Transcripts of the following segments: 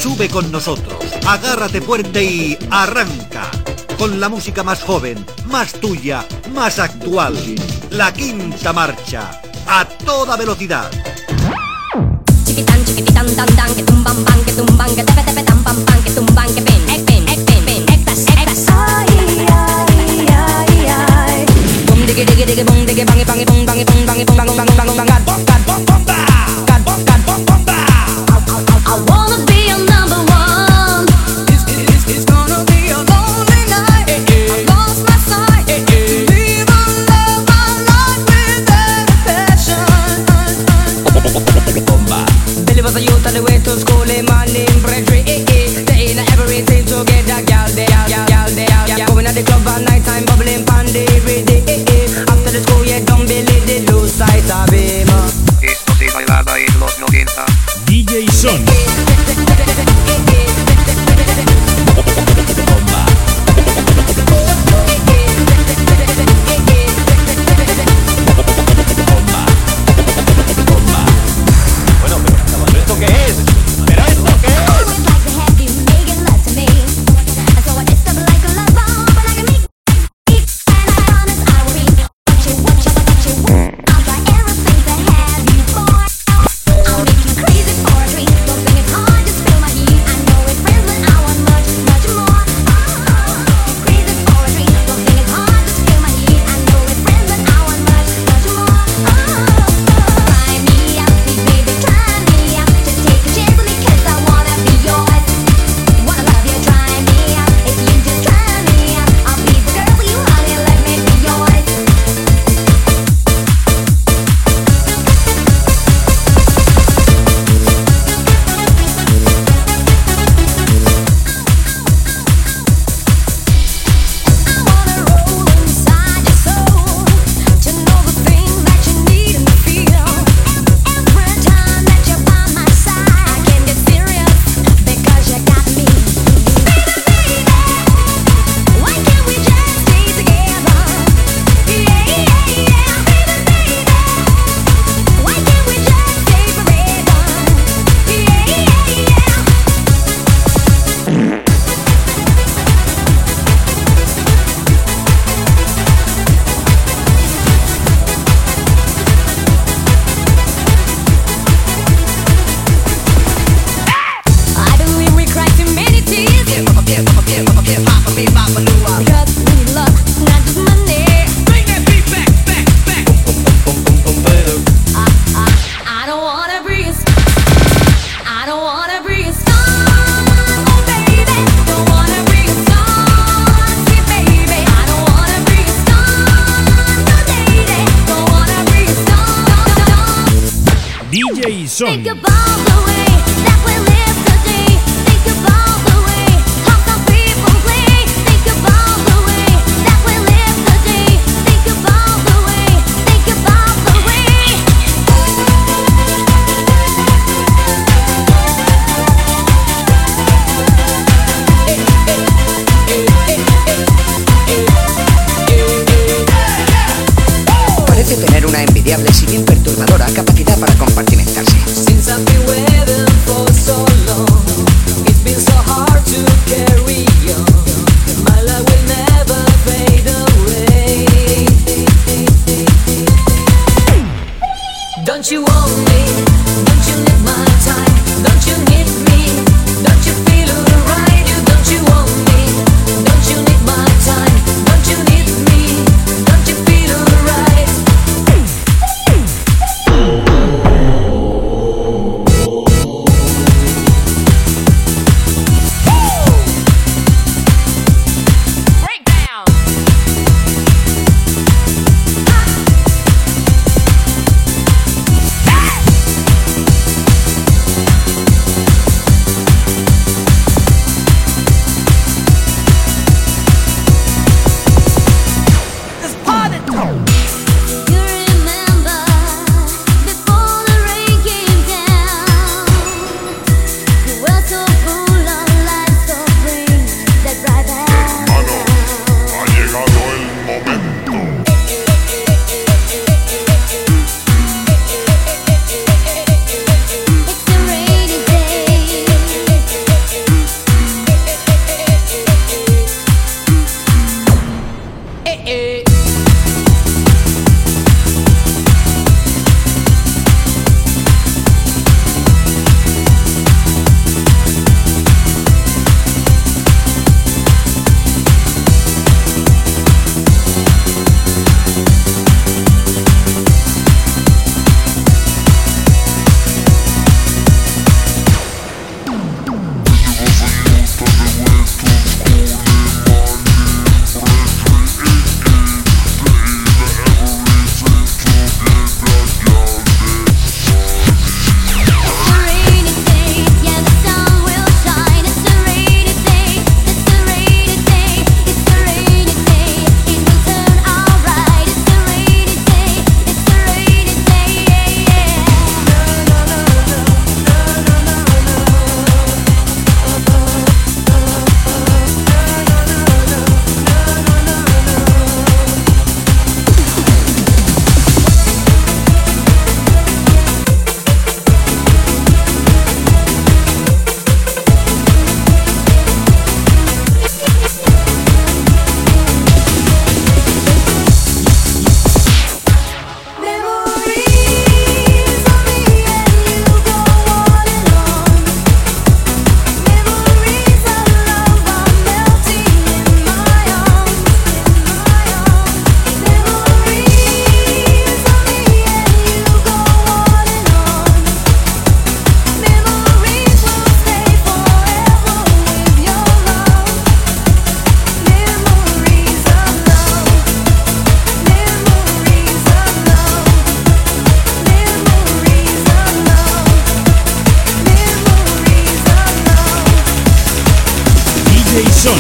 Sube con nosotros, agárrate fuerte y arranca. Con la música más joven, más tuya, más actual. La Quinta Marcha, a toda velocidad. Chiquitán, chiquititán, tan, tan, que tumban, pan, que tumban, que tepe, tepe, tan, pam, pan, que tumban, que pen, pen, pen, pen, extas, extas. Ay, ay, ay, ay. Bum, diggy, diggy, diggy, bum, diggy, bang, bang, bum, bang, bum, bang, bum, bang, bang, bang, bang, bang, bang, bang, bang, bang. I wanna be your number one. It's gonna be a lonely night. I lost my sight. Leave a love my life without a passion. Billy was a youth on the way to school. A man named Frederick. They ain't everything to get that gal there. Going at the club at night time, bubbling pandy ready. After the school, yeah, don't believe they lose sight of him. Esto se bailaba en los 90. DJ Son. Bueno, pero ¿esto qué es? ¿Pero esto qué es? DJ Son. Think about the way that we live today. Think about the way how some people play. Think about the way that we live today. Think about the way. Think about the way. Parece tener una envidiable, si bien perturbadora, capacidad para compartimentarse. Since I've been DJ Son.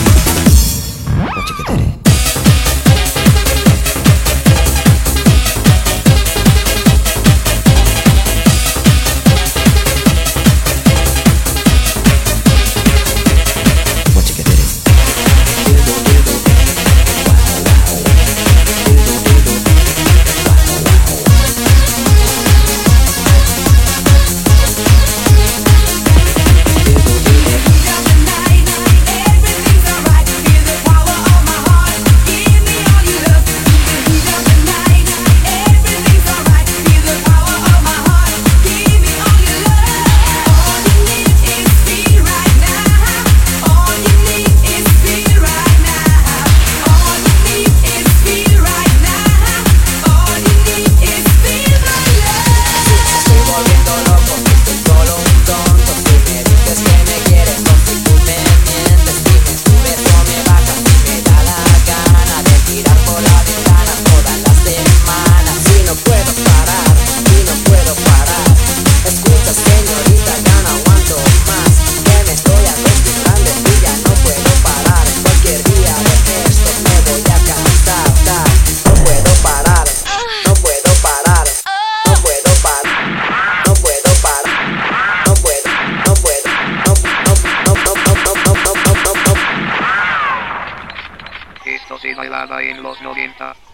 Esto se bailaba en los 90.